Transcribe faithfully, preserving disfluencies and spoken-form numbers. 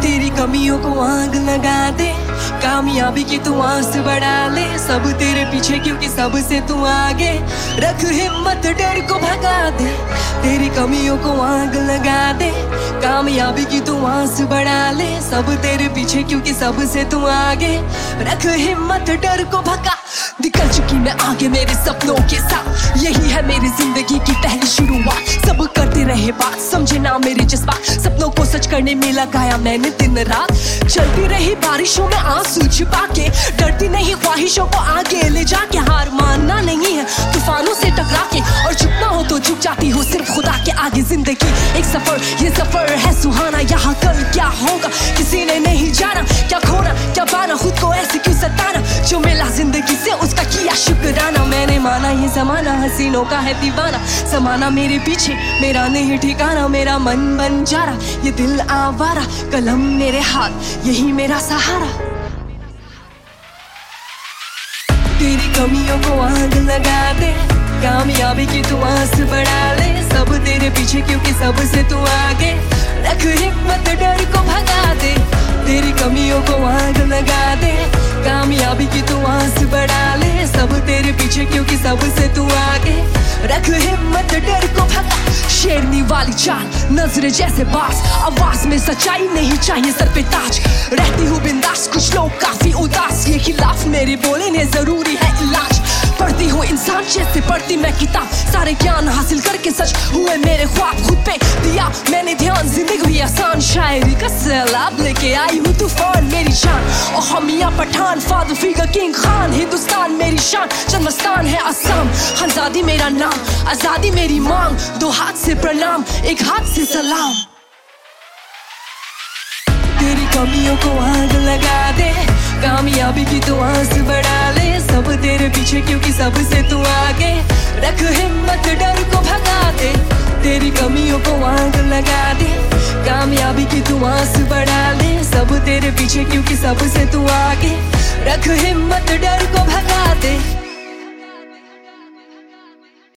तेरी कमियों को आग लगा दे, कामयाबी की तू आस बढ़ा ले। सब तेरे पीछे क्योंकि सबसे तू आगे, रख हिम्मत डर को भगा दे। तेरी कमियों को आग लगा दे, कामयाबी की तू आस बढ़ा ले। सब तेरे पीछे क्योंकि सबसे तू आगे, रख हिम्मत डर को भगा। निकल चुकी मैं आगे मेरे सपनों के साथ, यही है मेरी जिंदगी की पहली शुरुआत। सब करते रहे बात, समझे ना मेरे जज्बात, सपनों को सच करने में लगाया मैंने दिन रात। चलती रही बारिशों में आंसू छिपा के, डरती नहीं ख्वाहिशों को आगे ले जाके। हार मानना नहीं है तूफानों से टकरा के, और झुकना हो तो झुक जाती हो सिर्फ खुदा के आगे। जिंदगी एक सफर, ये सफर है सुहाना, यहाँ कल क्या होगा किसी ने नहीं जाना। क्या खोना क्या पाना, खुद को ऐसे क्यों सताना, जो मिला जिंदगी से उसका किया शुक्राना। मैंने माना ये जमाना हसीनों का है दीवाना, समाना मेरे पीछे मेरा नहीं ठिकाना। मेरा मन बन जा रहा ये दिल आवारा, कलम मेरे हाथ यही मेरा सहारा। तेरी कमियों को आग लगा दे, कामयाबी की तू आस बढ़ा ले। सब तेरे पीछे क्योंकि सबसे तू आगे, रख हिम्मत डर को भगा दे। तेरी कमियों को आग लगा दे, कामयाबी की तू आस बढ़ा ले। सब तेरे पीछे क्योंकि सबसे तू आगे, रख हिम्मत डर को भगा। शेरनी वाली चाल, नजरे जैसे बास, आवाज में सच्चाई नहीं चाहिए सर पे ताज। रहती हूँ बिंदास, कुछ लोग काफी उदास, ये खिलाफ मेरे बोले ने जरूरी है इलाज। पढ़ती हूँ इंसान जैसे पढ़ती मैं किताब, सारे ज्ञान हासिल करके सच हुए मेरे ख्वाब। खुद पे दिया मैंने ध्यान, जिंदगी हुई आसान, शायरी का सैलाब लेके आई हूँ तूफान मेरी जान। और हम यहाँ Pathan, father figure king Khan, Hindustan मेरी शान, जन्मस्थान है असम। आजादी मेरा नाम, आजादी मेरी मांग, दो हाथ से प्रणाम एक हाथ से सलाम। तेरी कमियों को आग लगा दे, कामयाबी की तू आस बढ़ा ले। सब तेरे पीछे क्योंकि सबसे तू आगे, रख हिम्मत डर को भगा दे। तेरी कमियों को आग लगा दे, कामयाबी की तू आस बढ़ा ले। सब तेरे पीछे क्योंकि सबसे तू आगे, रख हिम्मत डर को भगा दे।